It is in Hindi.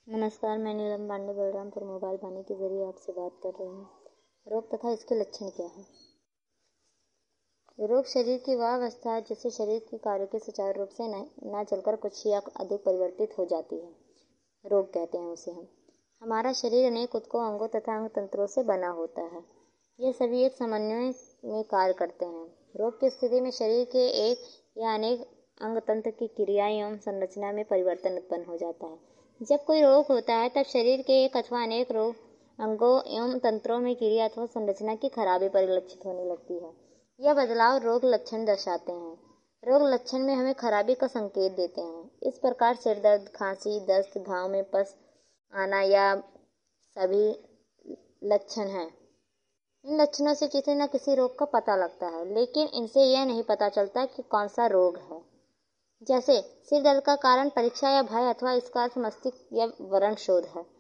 नमस्कार, मैं नीलम पांडे बलरामपुर मोबाइल वाणी के जरिए आपसे बात कर रही हूँ। रोग तथा इसके लक्षण क्या है। रोग शरीर की वह अवस्था है जिससे शरीर की कार्य के सुचारू रूप से न चलकर कुछ या अधिक परिवर्तित हो जाती है। रोग कहते हैं उसे हम। हमारा शरीर अनेक ऊतकों, अंगों तथा अंग तंत्रों से बना होता है। ये सभी एक समन्वय में कार्य करते हैं। रोग की स्थिति में शरीर के एक या अनेक अंग तंत्र की क्रिया एवं संरचना में परिवर्तन उत्पन्न हो जाता है। जब कोई रोग होता है तब शरीर के एक अथवा अनेक रोग अंगों एवं तंत्रों में क्रिया अथवा संरचना की खराबी परिलक्षित होने लगती है। यह बदलाव रोग लक्षण दर्शाते हैं। रोग लक्षण में हमें खराबी का संकेत देते हैं। इस प्रकार सिर दर्द, खांसी, दस्त, घाव में पस आना या सभी लक्षण हैं। इन लक्षणों से किसी न किसी रोग का पता लगता है, लेकिन इनसे यह नहीं पता चलता कि कौन सा रोग है। जैसे सिर दर्द का कारण परीक्षा या भय अथवा इसका अर्थ मस्तिष्क या व्रण शोध है।